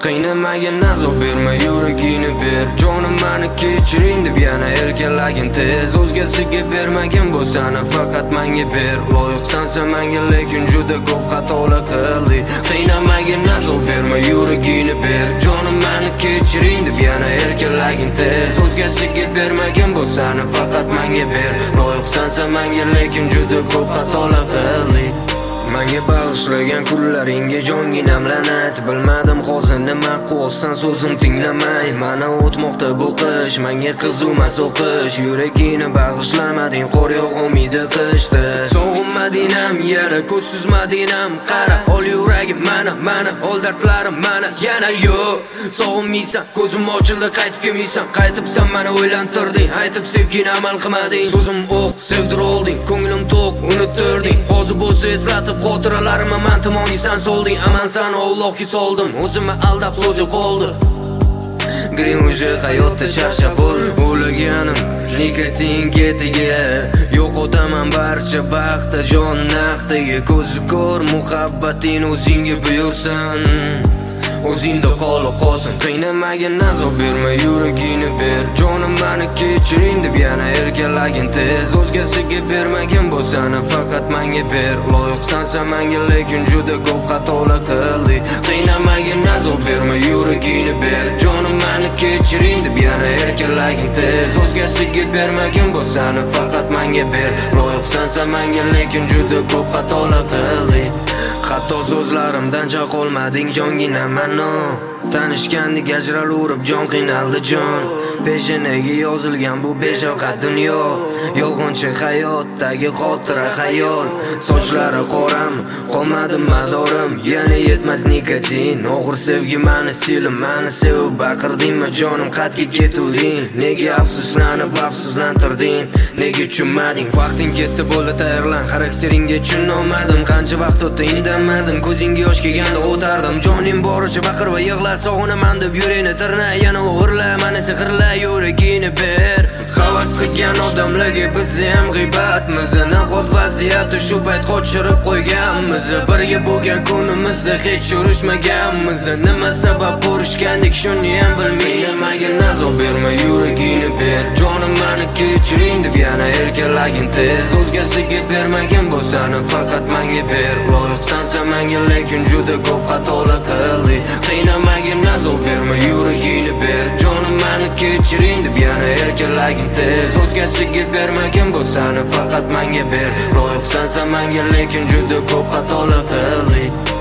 Qiynamagin azob berma, yuragingni ber. Jonim meni kechiring deb yana erkalagin tez. O'zgasiga bermagin bu seni, faqat menga ber. Loyiqsansa menga, lekin juda ko'p xatolar qildik. Qiynamagin azob berma, yuragingni ber. Jonim meni kechiring deb yana erkalagin tez. O'zgasiga bermagin bu seni, faqat menga ber. Loyiqsansa menga, lekin juda ko'p xatolar qildik. Menga bag'ishlagan kunlaringga jonginam la'nat. Bilmadim hozir nima qilsan, so'zim tinglamay. Mana o'tmoqda bu qish, menga qizumas o'qish. Yuragingni bag'ishlamading, qor yog'maydi qishda. Sog'inmading-am, yana ko'z suzmading-am. Qara, ol yuragim mana ol dardlarim mana. Yana yo'q, sog'inmaysan, ko'zim ochildi, qaytib kelmaysan. Qaytibsan meni o'ylantirding, aytib sevgini amal qilmading. So'zim o'q, sevdirolding, ko'nglim to'q, unuttirding. Hozir bo'lsa eslatib xotiralarimni men tomonisan solding. Aman seni Allohga soldim, o'zimni aldab so'zi qoldi. Green уже hayotda charchab o'laganim nikotin ketiga. Yo'qotaman barcha baxtda, jon naqdiga. Ko'zi ko'r muhabbating o'zingga buyursin, o'zingda qolsin. Qiynamagin azob berma, yuragingni ber. Jonim meni kechiring deb yana erkalagin tez. O'zgasiga bermagin bu seni, faqat menga ber. Loyiqsansa menga, lekin juda ko'p xatolar qildik. Qiynamagin azob berma, yuragingni ber. Jonim meni kechiring deb yana erkalagin tez. O'zgasiga bermagin bu seni, faqat menga ber. Loyiqsansa menga, lekin juda ko'p xatolar qildik. Hatto so'zlarimdan chaqolmading jonginam mano. Tanishgandek ajralurib jon qiynaldi jon. Peshanaga yozilgan bu beshafqat dunyo. Yolg'onchi hayotdagi xotira xayol. Sochlari qoram, qolmadi madorim. Yana yetmas nikotin, og'ir sevgi meni silim. Meni sevib baqirdingmi jonim, qatga ketuvding. Nega afsuslanib afsuslantirding, nega tushunmading? Vaqting ketdi, bo'ldi tayyorlan, xarakteringga tushunolmadim. Qancha vaqt o'tdi indamadim, ko'zingga yosh kelganda o'tardim. Jonim boricha baqir va yig'la, sog'inaman deb yurakni tirna. Yana o'g'irla, meni sehrla, yuragingni ber. Havas qilgan odamlarga biz ham g'iybatmiz. Nahot vaziyatni shu payt qochirib qo'yganmiz. Birga bo'lgan kunimizda hech urushmaganmiz. Nima sabab urushgandik shuni ham bilmayman. Magin azob berma, yuragingni ber. Jonim meni kechiring deb yana erkalagin tez. O'zgasiga bermagin bu seni, faqat menga ber. Loyiqsansa menga, lekin juda ko'p xatolar qildik. Qiynamagin azob berma, yuragingni ber. Jonim meni kechiring deb yana erkalagin tez. O'zgasiga bermagin bu seni, faqat menga ber. Loyiqsansa menga, lekin juda ko'p xatolar qildik.